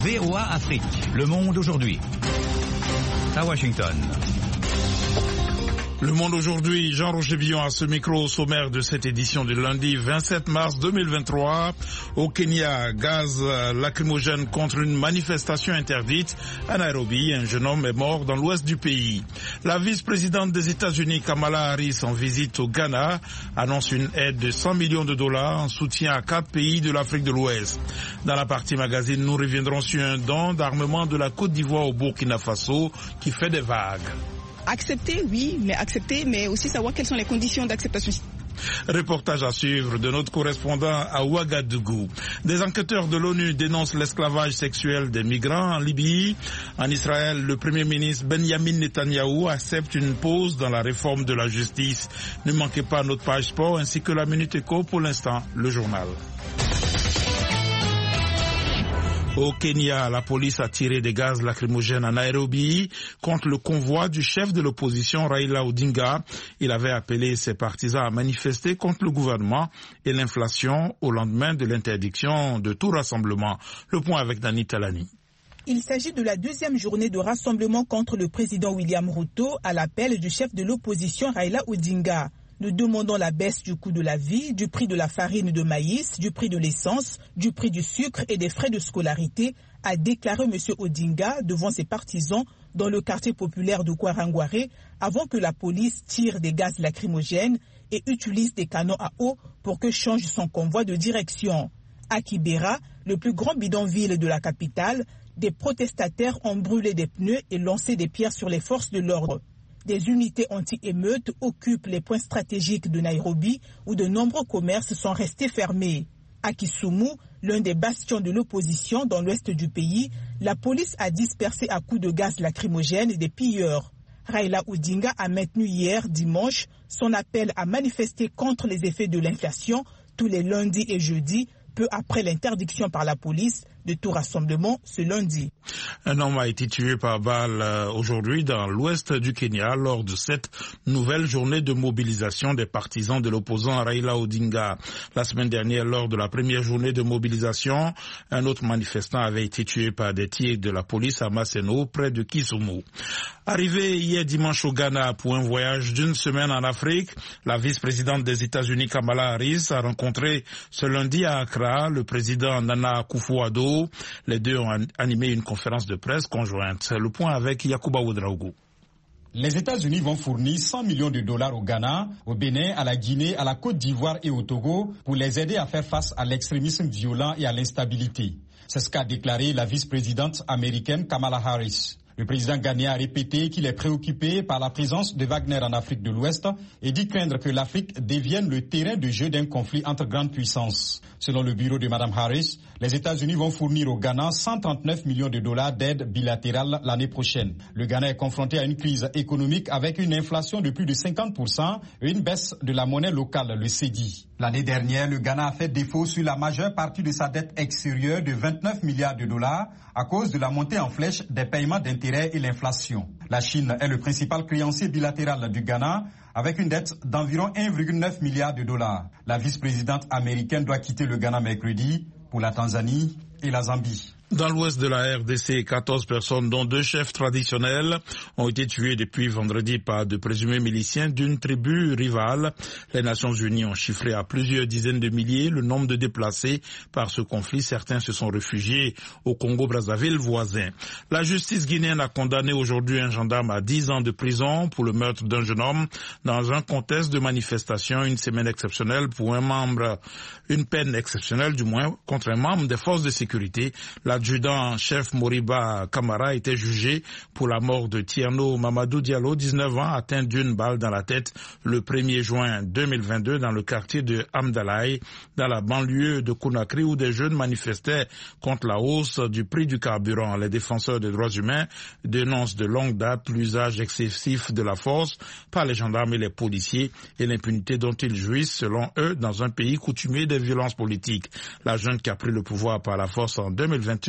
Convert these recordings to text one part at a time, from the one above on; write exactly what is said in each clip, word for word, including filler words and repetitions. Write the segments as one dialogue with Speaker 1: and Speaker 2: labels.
Speaker 1: V O A Afrique, Le Monde aujourd'hui. À Washington.
Speaker 2: Le Monde aujourd'hui, Jean-Roger Villon à ce micro au sommaire de cette édition du lundi vingt-sept mars deux mille vingt-trois. Au Kenya, gaz lacrymogène contre une manifestation interdite. À Nairobi, un jeune homme est mort dans l'ouest du pays. La vice-présidente des États-Unis, Kamala Harris, en visite au Ghana, annonce une aide de cent millions de dollars en soutien à quatre pays de l'Afrique de l'Ouest. Dans la partie magazine, nous reviendrons sur un don d'armement de la Côte d'Ivoire au Burkina Faso qui fait des vagues.
Speaker 3: Accepter, oui, mais accepter, mais aussi savoir quelles sont les conditions d'acceptation.
Speaker 2: Reportage à suivre de notre correspondant à Ouagadougou. Des enquêteurs de l'ONU dénoncent l'esclavage sexuel des migrants en Libye. En Israël, le Premier ministre Benjamin Netanyahou accepte une pause dans la réforme de la justice. Ne manquez pas notre page sport ainsi que la Minute Éco. Pour l'instant, le journal. Au Kenya, la police a tiré des gaz lacrymogènes à Nairobi contre le convoi du chef de l'opposition Raila Odinga. Il avait appelé ses partisans à manifester contre le gouvernement et l'inflation au lendemain de l'interdiction de tout rassemblement. Le point avec Dani Talani.
Speaker 4: Il s'agit de la deuxième journée de rassemblement contre le président William Ruto à l'appel du chef de l'opposition Raila Odinga. Nous demandons la baisse du coût de la vie, du prix de la farine de maïs, du prix de l'essence, du prix du sucre et des frais de scolarité, a déclaré M. Odinga devant ses partisans dans le quartier populaire de Kwarangware avant que la police tire des gaz lacrymogènes et utilise des canons à eau pour que change son convoi de direction. À Kibera, le plus grand bidonville de la capitale, des protestataires ont brûlé des pneus et lancé des pierres sur les forces de l'ordre. Des unités anti-émeutes occupent les points stratégiques de Nairobi où de nombreux commerces sont restés fermés. À Kisumu, l'un des bastions de l'opposition dans l'ouest du pays, la police a dispersé à coups de gaz lacrymogène des pilleurs. Raila Odinga a maintenu hier, dimanche, son appel à manifester contre les effets de l'inflation tous les lundis et jeudis, peu après l'interdiction par la police de tout rassemblement ce lundi.
Speaker 2: Un homme a été tué par balle euh, aujourd'hui dans l'ouest du Kenya lors de cette nouvelle journée de mobilisation des partisans de l'opposant Raila Odinga. La semaine dernière, lors de la première journée de mobilisation, un autre manifestant avait été tué par des tirs de la police à Maseno, près de Kisumu. Arrivé hier dimanche au Ghana pour un voyage d'une semaine en Afrique, la vice-présidente des États-Unis Kamala Harris a rencontré ce lundi à Accra le président Nana Akufo-Addo. Les deux ont animé une conférence de presse conjointe. Le point avec Yacouba Ouedraogo.
Speaker 5: Les États-Unis vont fournir cent millions de dollars au Ghana, au Bénin, à la Guinée, à la Côte d'Ivoire et au Togo pour les aider à faire face à l'extrémisme violent et à l'instabilité. C'est ce qu'a déclaré la vice-présidente américaine Kamala Harris. Le président ghanéen a répété qu'il est préoccupé par la présence de Wagner en Afrique de l'Ouest et dit craindre que l'Afrique devienne le terrain de jeu d'un conflit entre grandes puissances. Selon le bureau de Mme Harris, les États-Unis vont fournir au Ghana cent trente-neuf millions de dollars d'aide bilatérale l'année prochaine. Le Ghana est confronté à une crise économique avec une inflation de plus de cinquante pour cent et une baisse de la monnaie locale, le cédi. L'année dernière, le Ghana a fait défaut sur la majeure partie de sa dette extérieure de vingt-neuf milliards de dollars à cause de la montée en flèche des paiements d'intérêts et l'inflation. La Chine est le principal créancier bilatéral du Ghana avec une dette d'environ un virgule neuf milliard de dollars. La vice-présidente américaine doit quitter le Ghana mercredi pour la Tanzanie et la Zambie.
Speaker 2: Dans l'ouest de la R D C, quatorze personnes, dont deux chefs traditionnels, ont été tués depuis vendredi par de présumés miliciens d'une tribu rivale. Les Nations Unies ont chiffré à plusieurs dizaines de milliers le nombre de déplacés par ce conflit. Certains se sont réfugiés au Congo-Brazzaville voisin. La justice guinéenne a condamné aujourd'hui un gendarme à dix ans de prison pour le meurtre d'un jeune homme dans un contexte de manifestation. Une semaine exceptionnelle pour un membre, une peine exceptionnelle du moins, contre un membre des forces de sécurité. La L'adjudant-chef Moriba Kamara était jugé pour la mort de Tierno Mamadou Diallo, dix-neuf ans, atteint d'une balle dans la tête le premier juin deux mille vingt-deux dans le quartier de Amdalaï, dans la banlieue de Conakry, où des jeunes manifestaient contre la hausse du prix du carburant. Les défenseurs des droits humains dénoncent de longue date l'usage excessif de la force par les gendarmes et les policiers et l'impunité dont ils jouissent, selon eux, dans un pays coutumier des violences politiques. La junte qui a pris le pouvoir par la force en deux mille vingt et un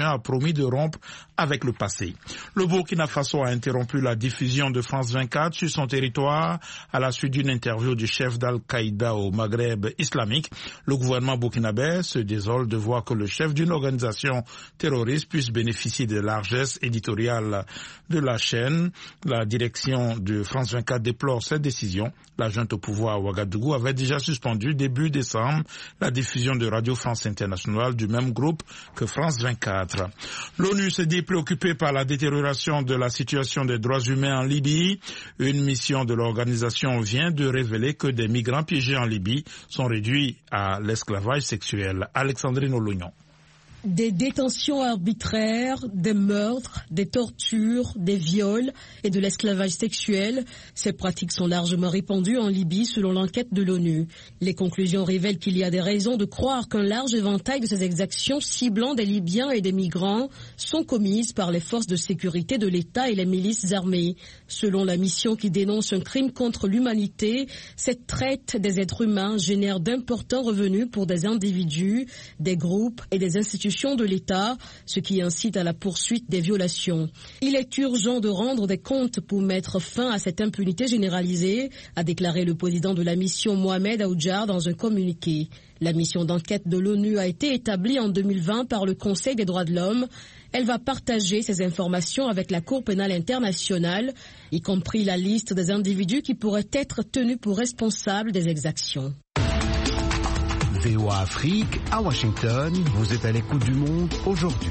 Speaker 2: soutien a promis de rompre avec le passé. Le Burkina Faso a interrompu la diffusion de France vingt-quatre sur son territoire à la suite d'une interview du chef d'Al-Qaïda au Maghreb islamique. Le gouvernement burkinabé se désole de voir que le chef d'une organisation terroriste puisse bénéficier de largesses éditoriales de la chaîne. La direction de France vingt-quatre déplore cette décision. La junte au pouvoir à Ouagadougou avait déjà suspendu début décembre la diffusion de Radio France Internationale du même groupe que France vingt-quatre. L'ONU s'est dit préoccupée par la détérioration de la situation des droits humains en Libye. Une mission de l'organisation vient de révéler que des migrants piégés en Libye sont réduits à l'esclavage sexuel. Alexandrine Olognon.
Speaker 6: Des détentions arbitraires, des meurtres, des tortures, des viols et de l'esclavage sexuel. Ces pratiques sont largement répandues en Libye selon l'enquête de l'ONU. Les conclusions révèlent qu'il y a des raisons de croire qu'un large éventail de ces exactions ciblant des Libyens et des migrants sont commises par les forces de sécurité de l'État et les milices armées. Selon la mission qui dénonce un crime contre l'humanité, cette traite des êtres humains génère d'importants revenus pour des individus, des groupes et des institutions de l'État, ce qui incite à la poursuite des violations. Il est urgent de rendre des comptes pour mettre fin à cette impunité généralisée, a déclaré le président de la mission Mohamed Aoudjar dans un communiqué. La mission d'enquête de l'ONU a été établie en deux mille vingt par le Conseil des droits de l'homme. Elle va partager ces informations avec la Cour pénale internationale, y compris la liste des individus qui pourraient être tenus pour responsables des exactions.
Speaker 7: V O A Afrique, à Washington, vous êtes à l'écoute du monde aujourd'hui.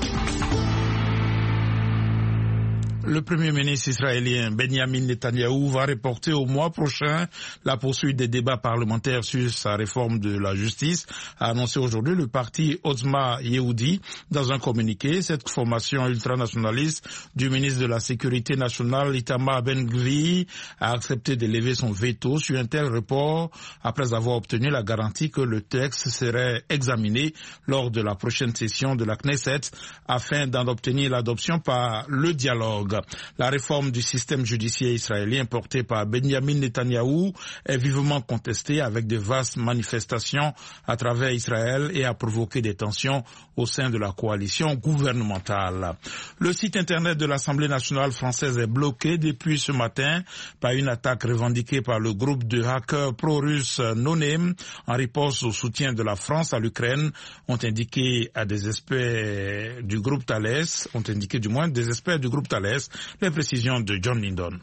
Speaker 2: Le Premier ministre israélien Benjamin Netanyahou va reporter au mois prochain la poursuite des débats parlementaires sur sa réforme de la justice, a annoncé aujourd'hui le parti Otzma Yehudi dans un communiqué. Cette formation ultranationaliste du ministre de la Sécurité nationale Itamar Ben-Gvir a accepté de lever son veto sur un tel report après avoir obtenu la garantie que le texte serait examiné lors de la prochaine session de la Knesset afin d'en obtenir l'adoption par le dialogue. La réforme du système judiciaire israélien portée par Benjamin Netanyahou est vivement contestée avec de vastes manifestations à travers Israël et a provoqué des tensions au sein de la coalition gouvernementale. Le site internet de l'Assemblée nationale française est bloqué depuis ce matin par une attaque revendiquée par le groupe de hackers pro-russes NoName en réponse au soutien de la France à l'Ukraine, ont indiqué à des experts du groupe Thales, ont indiqué du moins des experts du groupe Thales. Les précisions de John Lindon.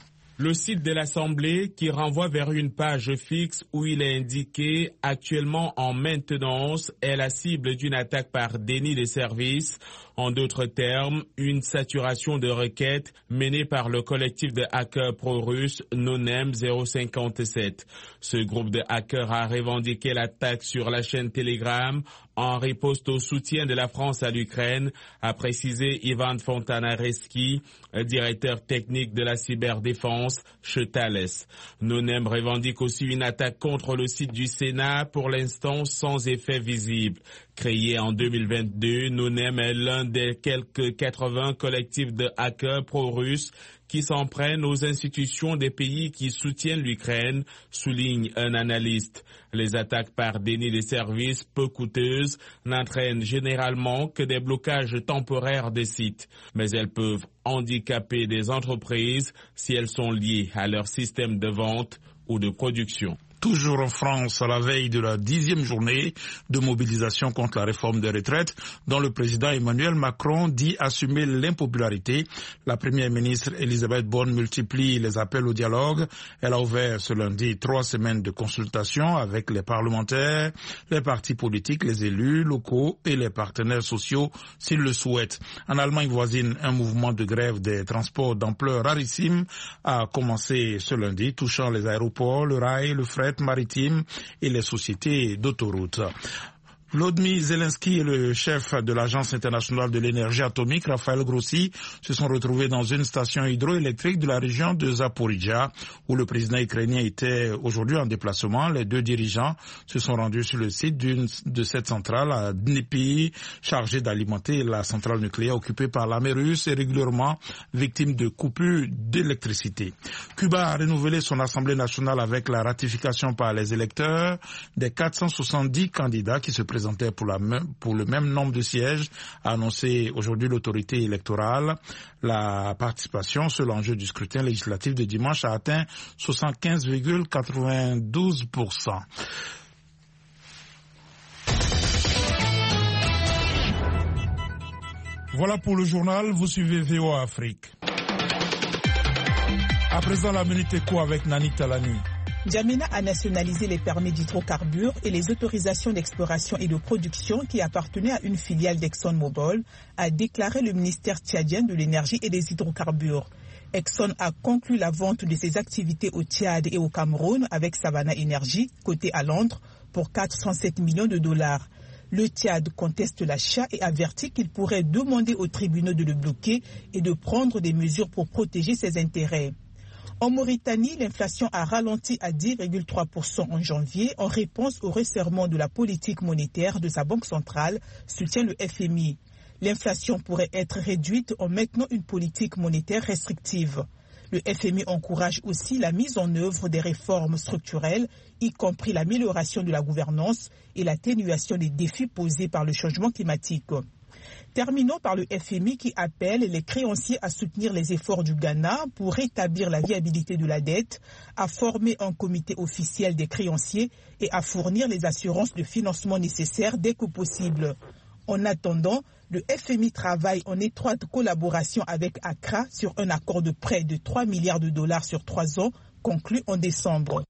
Speaker 8: Le site de l'Assemblée qui renvoie vers une page fixe où il est indiqué actuellement en maintenance est la cible d'une attaque par déni de service. En d'autres termes, une saturation de requêtes menée par le collectif de hackers pro-russes NoName zéro cinquante-sept. Ce groupe de hackers a revendiqué l'attaque sur la chaîne Telegram en riposte au soutien de la France à l'Ukraine, a précisé Ivan Fontanareski, directeur technique de la cyberdéfense chez Thales. NoName revendique aussi une attaque contre le site du Sénat, pour l'instant sans effet visible. Créé en deux mille vingt-deux, NoName est l'un des quelques quatre-vingts collectifs de hackers pro-russes qui s'en prennent aux institutions des pays qui soutiennent l'Ukraine, souligne un analyste. Les attaques par déni de services peu coûteuses n'entraînent généralement que des blocages temporaires des sites, mais elles peuvent handicaper des entreprises si elles sont liées à leur système de vente ou de production.
Speaker 2: Toujours en France, à la veille de la dixième journée de mobilisation contre la réforme des retraites, dont le président Emmanuel Macron dit assumer l'impopularité, la première ministre Elisabeth Borne multiplie les appels au dialogue. Elle a ouvert ce lundi trois semaines de consultation avec les parlementaires, les partis politiques, les élus locaux et les partenaires sociaux s'ils le souhaitent. En Allemagne voisine, un mouvement de grève des transports d'ampleur rarissime a commencé ce lundi, touchant les aéroports, le rail, le fret maritime et les sociétés d'autoroutes. Volodymyr Zelensky et le chef de l'Agence internationale de l'énergie atomique, Raphaël Grossi, se sont retrouvés dans une station hydroélectrique de la région de Zaporizhzhia, où le président ukrainien était aujourd'hui en déplacement. Les deux dirigeants se sont rendus sur le site d'une de cette centrale à Dnipro, chargée d'alimenter la centrale nucléaire occupée par l'armée russe et régulièrement victime de coupures d'électricité. Cuba a renouvelé son Assemblée nationale avec la ratification par les électeurs des quatre cent soixante-dix candidats qui se présentent présentaient pour, la même, pour le même nombre de sièges, a annoncé aujourd'hui l'autorité électorale. La participation sur l'enjeu du scrutin législatif de dimanche a atteint soixante-quinze virgule quatre-vingt-douze pour cent. Voilà pour le journal, vous suivez V O A Afrique. À présent, la Minute Éco avec Nani Talani.
Speaker 4: N'Djamena a nationalisé les permis d'hydrocarbures et les autorisations d'exploration et de production qui appartenaient à une filiale d'ExxonMobil, a déclaré le ministère tchadien de l'énergie et des hydrocarbures. Exxon a conclu la vente de ses activités au Tchad et au Cameroun avec Savannah Energy, cotée à Londres, pour quatre cent sept millions de dollars. Le Tchad conteste l'achat et avertit qu'il pourrait demander aux tribunaux de le bloquer et de prendre des mesures pour protéger ses intérêts. En Mauritanie, l'inflation a ralenti à dix virgule trois pour cent en janvier en réponse au resserrement de la politique monétaire de sa banque centrale, soutient le F M I. L'inflation pourrait être réduite en maintenant une politique monétaire restrictive. Le F M I encourage aussi la mise en œuvre des réformes structurelles, y compris l'amélioration de la gouvernance et l'atténuation des défis posés par le changement climatique. Terminons par le F M I qui appelle les créanciers à soutenir les efforts du Ghana pour rétablir la viabilité de la dette, à former un comité officiel des créanciers et à fournir les assurances de financement nécessaires dès que possible. En attendant, le F M I travaille en étroite collaboration avec Accra sur un accord de prêt de trois milliards de dollars sur trois ans, conclu en décembre.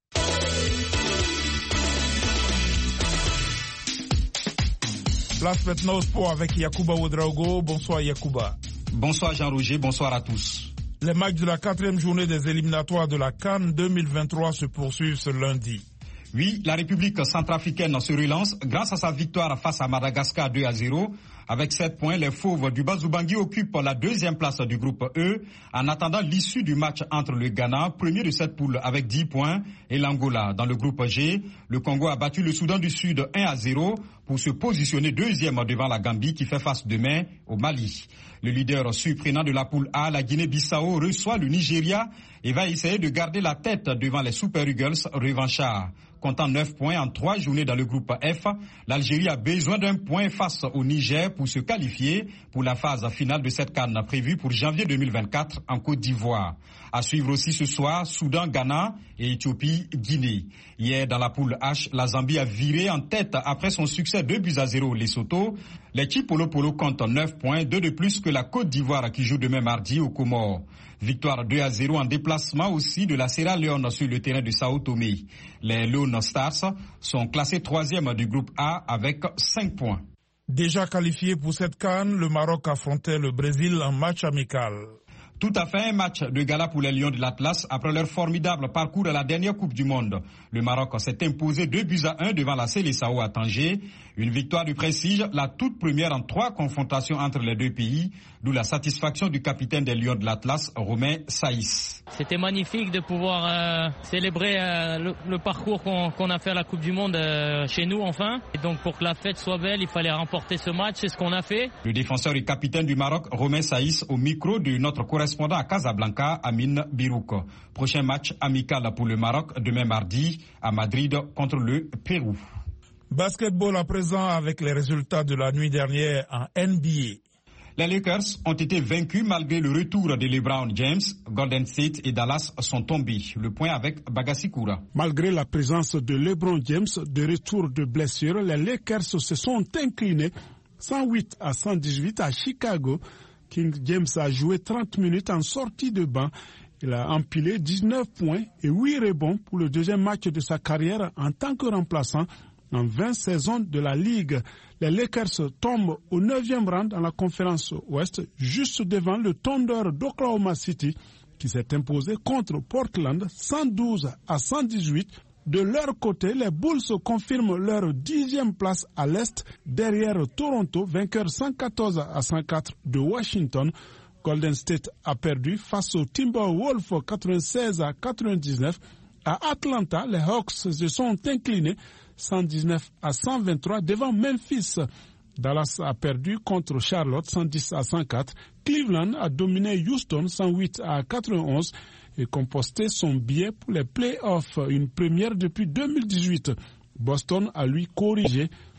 Speaker 2: Place maintenant au sport avec Yacouba Ouedraogo. Bonsoir Yacouba.
Speaker 5: Bonsoir Jean-Roger, bonsoir à tous.
Speaker 2: Les matchs de la quatrième journée des éliminatoires de la CAN deux mille vingt-trois se poursuivent ce lundi.
Speaker 5: Oui, la République centrafricaine se relance grâce à sa victoire face à Madagascar deux à zéro. Avec sept points, les Fauves du Bazoubangi occupent la deuxième place du groupe E en attendant l'issue du match entre le Ghana, premier de cette poule avec dix points, et l'Angola. Dans le groupe G, le Congo a battu le Soudan du Sud un à zéro pour se positionner deuxième devant la Gambie qui fait face demain au Mali. Le leader surprenant de la poule A, la Guinée-Bissau, reçoit le Nigeria et va essayer de garder la tête devant les Super Eagles revanchards. Comptant neuf points en trois journées dans le groupe F, l'Algérie a besoin d'un point face au Niger pour se qualifier pour la phase finale de cette CAN prévue pour janvier deux mille vingt-quatre en Côte d'Ivoire. À suivre aussi ce soir, Soudan, Ghana et Éthiopie, Guinée. Hier, dans la poule H, la Zambie a viré en tête après son succès deux buts à zéro au Lesotho. L'équipe Polo Polo compte neuf points, deux de plus que la Côte d'Ivoire qui joue demain mardi aux Comores. Victoire deux à zéro en déplacement aussi de la Sierra Leone sur le terrain de Sao Tomé. Les Lone Stars sont classés troisième du groupe A avec cinq points.
Speaker 2: Déjà qualifié pour cette CAN, le Maroc affrontait le Brésil en match amical.
Speaker 5: Tout à fait un match de gala pour les Lions de l'Atlas après leur formidable parcours à la dernière Coupe du Monde. Le Maroc s'est imposé deux buts à un devant la Seleção à Tanger. Une victoire du prestige, la toute première en trois confrontations entre les deux pays, d'où la satisfaction du capitaine des Lions de l'Atlas, Romain Saïs.
Speaker 9: C'était magnifique de pouvoir euh, célébrer euh, le, le parcours qu'on, qu'on a fait à la Coupe du Monde euh, chez nous enfin. Et donc pour que la fête soit belle, il fallait remporter ce match, c'est ce qu'on a fait.
Speaker 5: Le défenseur et capitaine du Maroc, Romain Saïs, au micro de notre correspondant à Casablanca, Amine Birouk. Prochain match amical pour le Maroc demain mardi à Madrid contre le Pérou.
Speaker 2: Basketball à présent avec les résultats de la nuit dernière en N B A.
Speaker 5: Les Lakers ont été vaincus malgré le retour de LeBron James. Golden State et Dallas sont tombés. Le point avec Bagassi Koura.
Speaker 10: Malgré la présence de LeBron James de retour de blessure, les Lakers se sont inclinés cent huit à cent dix-huit à Chicago. King James a joué trente minutes en sortie de banc. Il a empilé dix-neuf points et huit rebonds pour le deuxième match de sa carrière en tant que remplaçant en vingt saisons de la Ligue. Les Lakers tombent au neuvième rang dans la conférence Ouest, juste devant le Thunder d'Oklahoma City, qui s'est imposé contre Portland cent douze à cent dix-huit. De leur côté, les Bulls confirment leur dixième place à l'Est, derrière Toronto, vainqueur cent quatorze à cent quatre de Washington. Golden State a perdu face aux Timberwolves quatre-vingt-seize à quatre-vingt-dix-neuf. À Atlanta, les Hawks se sont inclinés cent dix-neuf à cent vingt-trois devant Memphis. Dallas a perdu contre Charlotte cent dix à cent quatre. Cleveland a dominé Houston cent huit à quatre-vingt-onze et composté son billet pour les playoffs, une première depuis deux mille dix-huit. Boston a lui corrigé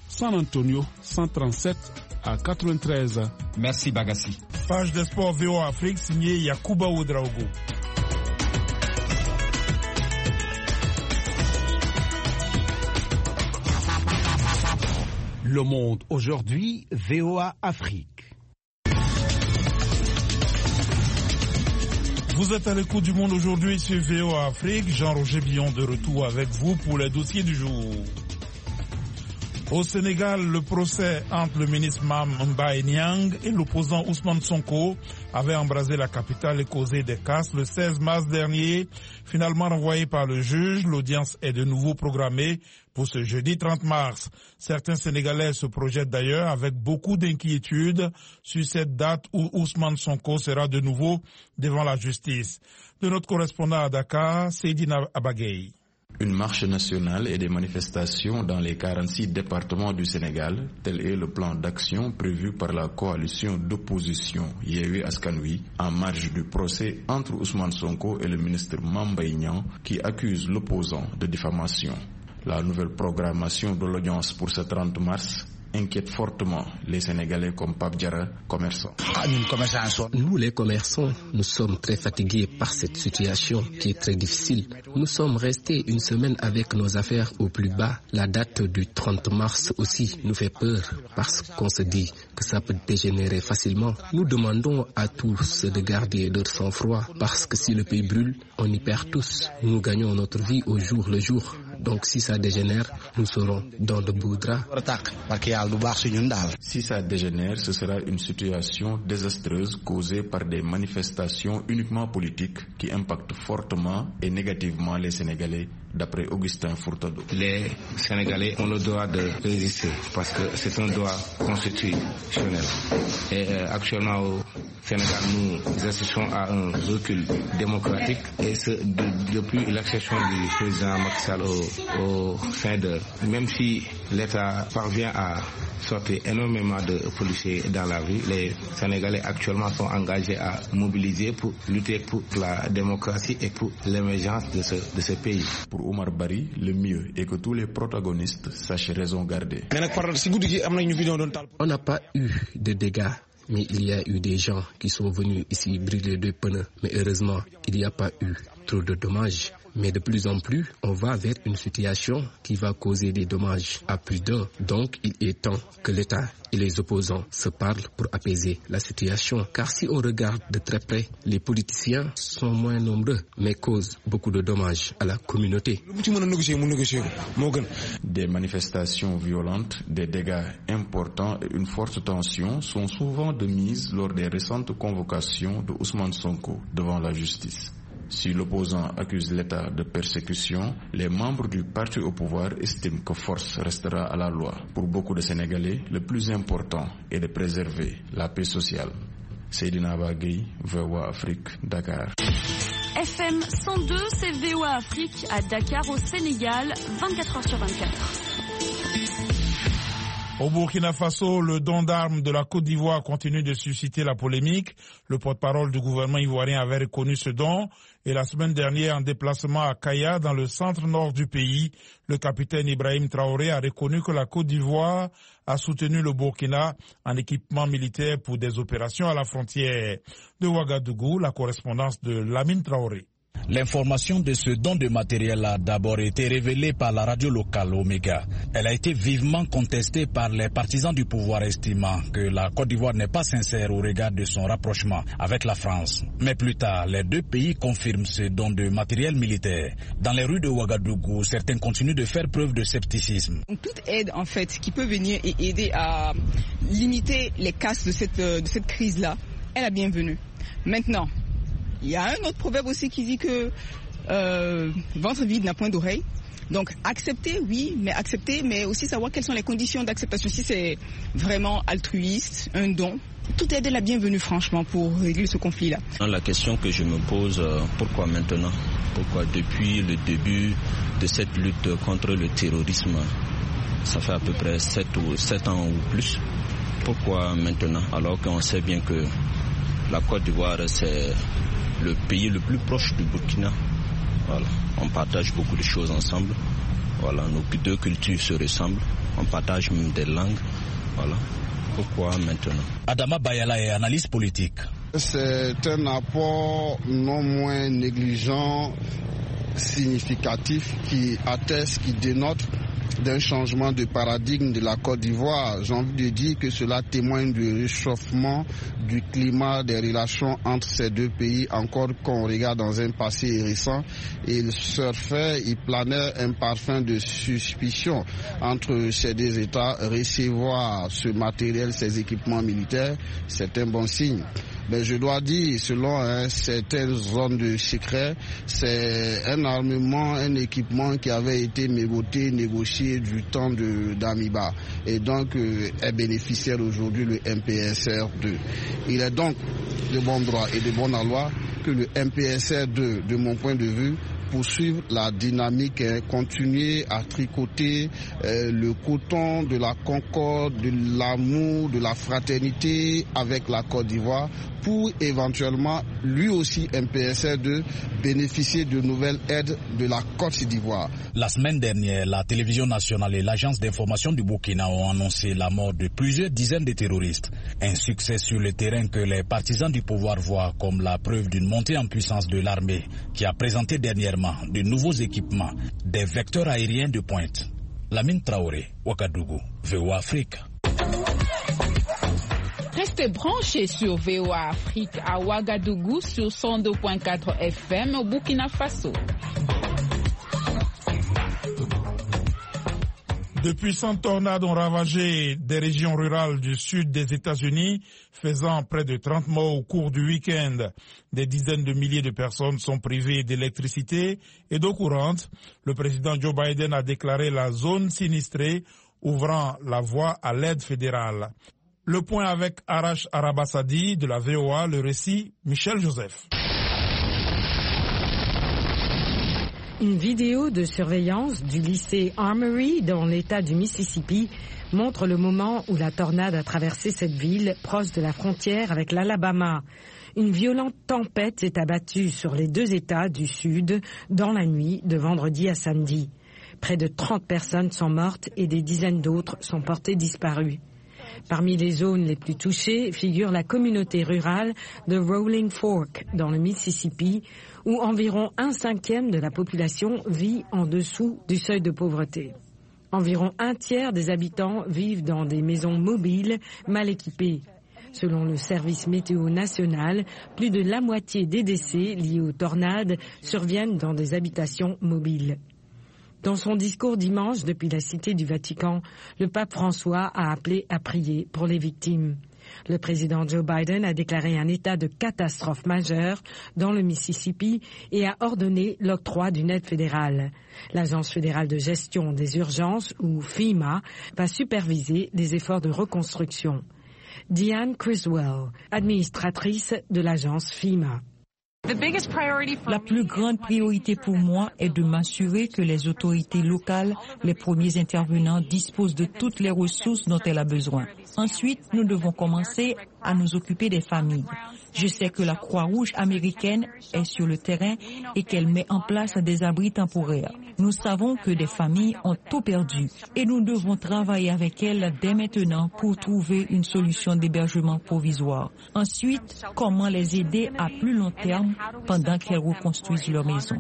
Speaker 10: San Antonio cent trente-sept à quatre-vingt-treize.
Speaker 5: Merci Bagassi.
Speaker 2: Page de sport V O A Afrique signée Yakuba Ouedraogo.
Speaker 7: Le Monde aujourd'hui, V O A Afrique.
Speaker 2: Vous êtes à l'écoute du Monde aujourd'hui sur V O A Afrique. Jean-Roger Billon de retour avec vous pour les dossiers du jour. Au Sénégal, le procès entre le ministre Mame Mbaye Niang et l'opposant Ousmane Sonko avait embrasé la capitale et causé des casses le seize mars dernier. Finalement renvoyé par le juge, l'audience est de nouveau programmée pour ce jeudi trente mars. Certains Sénégalais se projettent d'ailleurs avec beaucoup d'inquiétude sur cette date où Ousmane Sonko sera de nouveau devant la justice. De notre correspondant à Dakar, Seydina Abagay.
Speaker 11: Une marche nationale et des manifestations dans les quarante-six départements du Sénégal, tel est le plan d'action prévu par la coalition d'opposition Yewwi Askan Wi en marge du procès entre Ousmane Sonko et le ministre Mame Mbaye Niang qui accuse l'opposant de diffamation. La nouvelle programmation de l'audience pour ce trente mars inquiète fortement les Sénégalais comme Pape Diarra, commerçants.
Speaker 12: Nous les commerçants, nous sommes très fatigués par cette situation qui est très difficile. Nous sommes restés une semaine avec nos affaires au plus bas. La date du trente mars aussi nous fait peur parce qu'on se dit que ça peut dégénérer facilement. Nous demandons à tous de garder leur sang-froid parce que si le pays brûle, on y perd tous. Nous gagnons notre vie au jour le jour. Donc si ça dégénère, nous serons dans de beaux draps.
Speaker 11: Si ça dégénère, ce sera une situation désastreuse causée par des manifestations uniquement politiques qui impactent fortement et négativement les Sénégalais, d'après Augustin Furtado.
Speaker 13: Les Sénégalais ont le droit de résister parce que c'est un droit constitutionnel. Et euh, actuellement au Sénégal, nous assistons à un recul démocratique et ce, de, depuis l'accession du président Macky Sall au, au sein de... Même si l'État parvient à sortir énormément de policiers dans la rue, les Sénégalais actuellement sont engagés à mobiliser pour lutter pour la démocratie et pour l'émergence de ce, de ce pays.
Speaker 11: Pour Omar Bari, le mieux est que tous les protagonistes sachent raison garder.
Speaker 12: On n'a pas eu de dégâts, mais il y a eu des gens qui sont venus ici brûler deux pneus. Mais heureusement, il n'y a pas eu trop de dommages. Mais de plus en plus, on va vers une situation qui va causer des dommages à plus d'un. Donc, il est temps que l'État et les opposants se parlent pour apaiser la situation. Car si on regarde de très près, les politiciens sont moins nombreux, mais causent beaucoup de dommages à la communauté.
Speaker 11: Des manifestations violentes, des dégâts importants et une forte tension sont souvent de mise lors des récentes convocations de Ousmane Sonko devant la justice. Si l'opposant accuse l'État de persécution, les membres du parti au pouvoir estiment que force restera à la loi. Pour beaucoup de Sénégalais, le plus important est de préserver la paix sociale. Seydina Bagay, V O A Afrique, Dakar.
Speaker 14: F M cent deux, c'est V O A Afrique à Dakar au Sénégal, vingt-quatre heures sur vingt-quatre.
Speaker 2: Au Burkina Faso, le don d'armes de la Côte d'Ivoire continue de susciter la polémique. Le porte-parole du gouvernement ivoirien avait reconnu ce don et la semaine dernière, en déplacement à Kaya, dans le centre-nord du pays, le capitaine Ibrahim Traoré a reconnu que la Côte d'Ivoire a soutenu le Burkina en équipement militaire pour des opérations à la frontière. De Ouagadougou, la correspondance de Lamine Traoré.
Speaker 15: L'information de ce don de matériel a d'abord été révélée par la radio locale Omega. Elle a été vivement contestée par les partisans du pouvoir, estimant que la Côte d'Ivoire n'est pas sincère au regard de son rapprochement avec la France. Mais plus tard, les deux pays confirment ce don de matériel militaire. Dans les rues de Ouagadougou, certains continuent de faire preuve de scepticisme.
Speaker 3: Toute aide, en fait, qui peut venir et aider à limiter les casses de cette, de cette crise-là, elle est bienvenue. Maintenant, il y a un autre proverbe aussi qui dit que euh, ventre vide n'a point d'oreille. Donc accepter, oui, mais accepter, mais aussi savoir quelles sont les conditions d'acceptation. Si c'est vraiment altruiste, un don, toute aide est la bienvenue, franchement, pour régler ce conflit-là.
Speaker 16: La question que je me pose, pourquoi maintenant? Pourquoi depuis le début de cette lutte contre le terrorisme, ça fait à peu près sept ou sept ans ou plus, pourquoi maintenant? Alors qu'on sait bien que la Côte d'Ivoire, c'est le pays le plus proche du Burkina. Voilà. On partage beaucoup de choses ensemble. Voilà, nos deux cultures se ressemblent, on partage même des langues. Voilà. Pourquoi maintenant?
Speaker 15: Adama Bayala est analyste politique.
Speaker 17: C'est un apport non moins négligent, significatif, qui atteste, qui dénote d'un changement de paradigme de la Côte d'Ivoire. J'ai envie de dire que cela témoigne du réchauffement du climat des relations entre ces deux pays, encore qu'on regarde dans un passé récent. Il surfait, il planait un parfum de suspicion entre ces deux États. Recevoir ce matériel, ces équipements militaires, c'est un bon signe. Mais je dois dire, selon hein, certaines zones de secret, c'est un armement, un équipement qui avait été mégoté, négocié du temps de d'Amiba. Et donc euh, est bénéficiaire aujourd'hui le M P S R deux. Il est donc de bon droit et de bonne loi que le M P S R deux, de mon point de vue, poursuivre la dynamique, hein, continuer à tricoter euh, le coton de la concorde, de l'amour, de la fraternité avec la Côte d'Ivoire pour éventuellement, lui aussi, M P S R deux, bénéficier de nouvelles aides de la Côte d'Ivoire.
Speaker 15: La semaine dernière, la télévision nationale et l'agence d'information du Burkina ont annoncé la mort de plusieurs dizaines de terroristes. Un succès sur le terrain que les partisans du pouvoir voient comme la preuve d'une montée en puissance de l'armée qui a présenté dernièrement de nouveaux équipements, des vecteurs aériens de pointe. Lamine Traoré, Ouagadougou, V O A Afrique.
Speaker 18: Restez branchés sur V O A Afrique à Ouagadougou sur cent deux virgule quatre F M au Burkina Faso.
Speaker 2: De puissantes tornades ont ravagé des régions rurales du sud des États-Unis, faisant près de trente morts au cours du week-end. Des dizaines de milliers de personnes sont privées d'électricité et d'eau courante. Le président Joe Biden a déclaré la zone sinistrée, ouvrant la voie à l'aide fédérale. Le point avec Arash Arabassadi de la V O A, le récit Michel Joseph.
Speaker 19: Une vidéo de surveillance du lycée Armory dans l'État du Mississippi montre le moment où la tornade a traversé cette ville proche de la frontière avec l'Alabama. Une violente tempête s'est abattue sur les deux États du Sud dans la nuit de vendredi à samedi. Près de trente personnes sont mortes et des dizaines d'autres sont portées disparues. Parmi les zones les plus touchées figure la communauté rurale de Rolling Fork dans le Mississippi, où environ un cinquième de la population vit en dessous du seuil de pauvreté. Environ un tiers des habitants vivent dans des maisons mobiles mal équipées. Selon le service météo national, plus de la moitié des décès liés aux tornades surviennent dans des habitations mobiles. Dans son discours dimanche depuis la Cité du Vatican, le pape François a appelé à prier pour les victimes. Le président Joe Biden a déclaré un état de catastrophe majeure dans le Mississippi et a ordonné l'octroi d'une aide fédérale. L'Agence fédérale de gestion des urgences, ou FEMA, va superviser les efforts de reconstruction. Diane Criswell, administratrice de l'agence FEMA.
Speaker 20: La plus grande priorité pour moi est de m'assurer que les autorités locales, les premiers intervenants, disposent de toutes les ressources dont elles ont besoin. Ensuite, nous devons commencer à nous occuper des familles. Je sais que la Croix-Rouge américaine est sur le terrain et qu'elle met en place des abris temporaires. Nous savons que des familles ont tout perdu et nous devons travailler avec elles dès maintenant pour trouver une solution d'hébergement provisoire. Ensuite, comment les aider à plus long terme pendant qu'elles reconstruisent leur maison.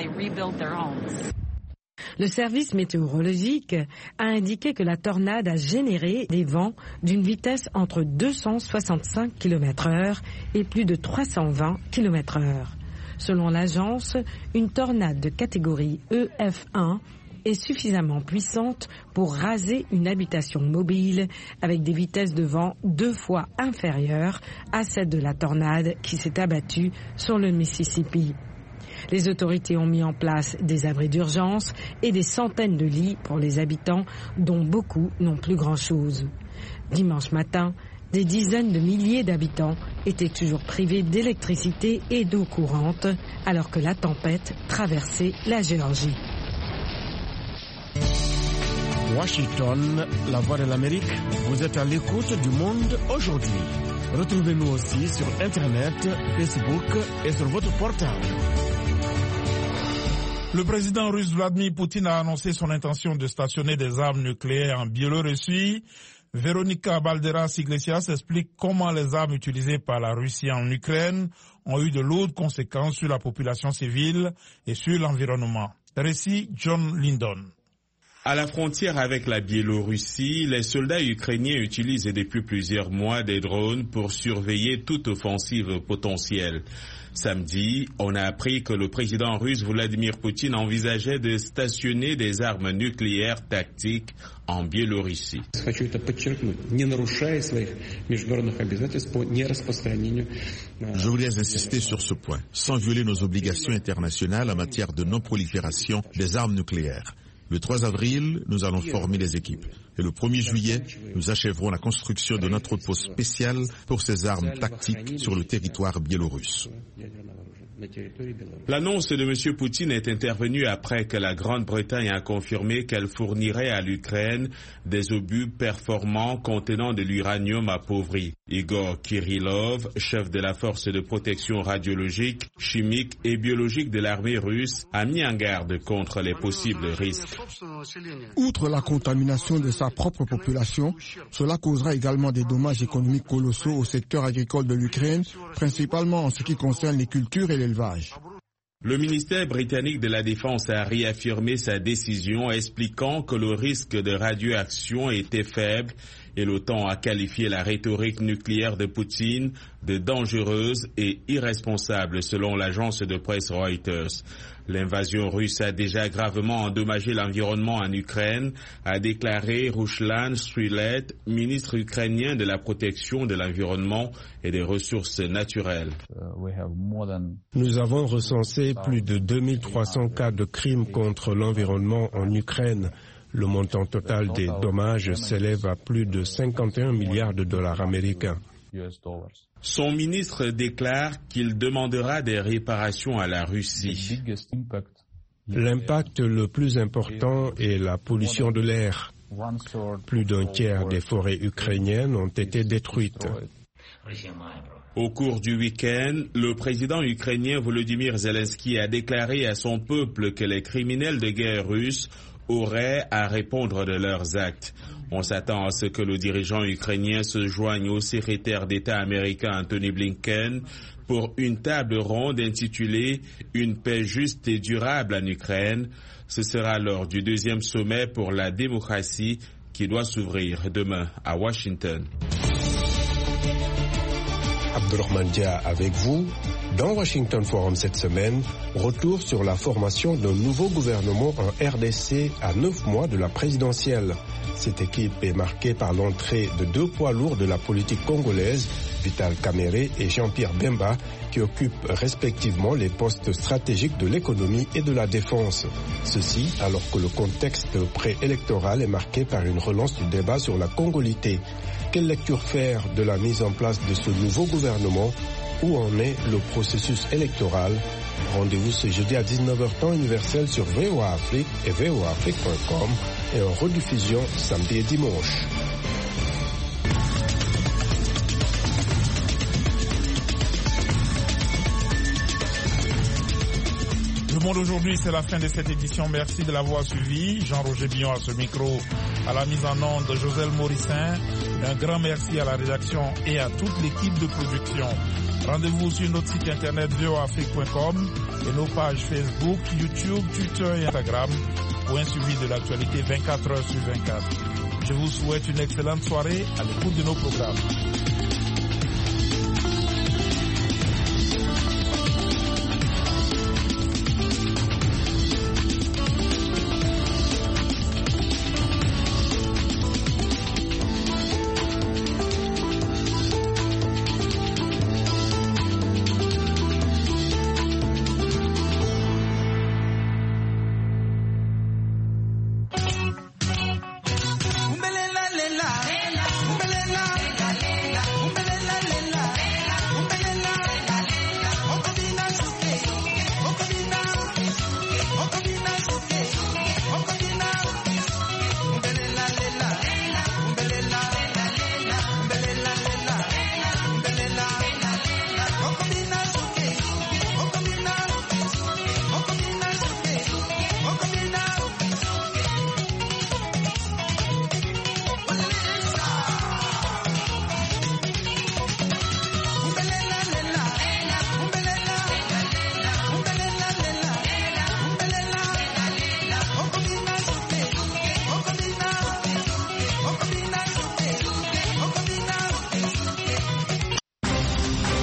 Speaker 19: Le service météorologique a indiqué que la tornade a généré des vents d'une vitesse entre deux cent soixante-cinq kilomètres heure et plus de trois cent vingt kilomètres heure. Selon l'agence, une tornade de catégorie E F un est suffisamment puissante pour raser une habitation mobile avec des vitesses de vent deux fois inférieures à celles de la tornade qui s'est abattue sur le Mississippi. Les autorités ont mis en place des abris d'urgence et des centaines de lits pour les habitants, dont beaucoup n'ont plus grand-chose. Dimanche matin, des dizaines de milliers d'habitants étaient toujours privés d'électricité et d'eau courante, alors que la tempête traversait la Géorgie.
Speaker 7: Washington, la voix de l'Amérique, vous êtes à l'écoute du monde aujourd'hui. Retrouvez-nous aussi sur Internet, Facebook et sur votre portable.
Speaker 2: Le président russe Vladimir Poutine a annoncé son intention de stationner des armes nucléaires en Biélorussie. Véronica Balderas-Iglesias explique comment les armes utilisées par la Russie en Ukraine ont eu de lourdes conséquences sur la population civile et sur l'environnement. Récit John Lindon.
Speaker 8: À la frontière avec la Biélorussie, les soldats ukrainiens utilisent depuis plusieurs mois des drones pour surveiller toute offensive potentielle. Samedi, on a appris que le président russe Vladimir Poutine envisageait de stationner des armes nucléaires tactiques en Biélorussie.
Speaker 21: Je voulais insister sur ce point, sans violer nos obligations internationales en matière de non-prolifération des armes nucléaires. Le trois avril, nous allons former les équipes. Et le premier juillet, nous achèverons la construction de notre poste spécial pour ces armes tactiques sur le territoire biélorusse.
Speaker 8: L'annonce de M. Poutine est intervenue après que la Grande-Bretagne a confirmé qu'elle fournirait à l'Ukraine des obus performants contenant de l'uranium appauvri. Igor Kirillov, chef de la force de protection radiologique, chimique et biologique de l'armée russe, a mis en garde contre les possibles risques.
Speaker 22: Outre la contamination de sa propre population, cela causera également des dommages économiques colossaux au secteur agricole de l'Ukraine, principalement en ce qui concerne les cultures et l'élevage.
Speaker 8: Le ministère britannique de la Défense a réaffirmé sa décision, expliquant que le risque de radioaction était faible et l'OTAN a qualifié la rhétorique nucléaire de Poutine de dangereuse et irresponsable selon l'agence de presse Reuters. L'invasion russe a déjà gravement endommagé l'environnement en Ukraine, a déclaré Ruslan Strylet, ministre ukrainien de la protection de l'environnement et des ressources naturelles.
Speaker 23: Nous avons recensé plus de deux mille trois cents cas de crimes contre l'environnement en Ukraine. Le montant total des dommages s'élève à plus de cinquante et un milliards de dollars américains.
Speaker 8: Son ministre déclare qu'il demandera des réparations à la Russie.
Speaker 23: L'impact le plus important est la pollution de l'air. Plus d'un tiers des forêts ukrainiennes ont été détruites.
Speaker 8: Au cours du week-end, le président ukrainien Volodymyr Zelensky a déclaré à son peuple que les criminels de guerre russes auraient à répondre de leurs actes. On s'attend à ce que le dirigeant ukrainien se joigne au secrétaire d'État américain Antony Blinken pour une table ronde intitulée « Une paix juste et durable en Ukraine ». Ce sera lors du deuxième sommet pour la démocratie qui doit s'ouvrir demain à Washington.
Speaker 23: Abdurrahman Dia avec vous. Dans Washington Forum cette semaine, retour sur la formation d'un nouveau gouvernement en R D C à neuf mois de la présidentielle. Cette équipe est marquée par l'entrée de deux poids lourds de la politique congolaise, Vital Kamerhe et Jean-Pierre Bemba, qui occupent respectivement les postes stratégiques de l'économie et de la défense. Ceci alors que le contexte préélectoral est marqué par une relance du débat sur la congolité. Quelle lecture faire de la mise en place de ce nouveau gouvernement? Où en est le processus électoral? Rendez-vous ce jeudi à dix-neuf heures temps universel sur V O A Afrique et V O A Afrique point com et en rediffusion samedi et dimanche.
Speaker 2: Le Monde aujourd'hui, c'est la fin de cette édition. Merci de l'avoir suivi. Jean-Roger Billon à ce micro, à la mise en onde de Joselle Morissin. Un grand merci à la rédaction et à toute l'équipe de production. Rendez-vous sur notre site internet V O A Afrique point com et nos pages Facebook, YouTube, Twitter et Instagram pour un suivi de l'actualité vingt-quatre heures sur vingt-quatre. Je vous souhaite une excellente soirée à l'écoute de nos programmes.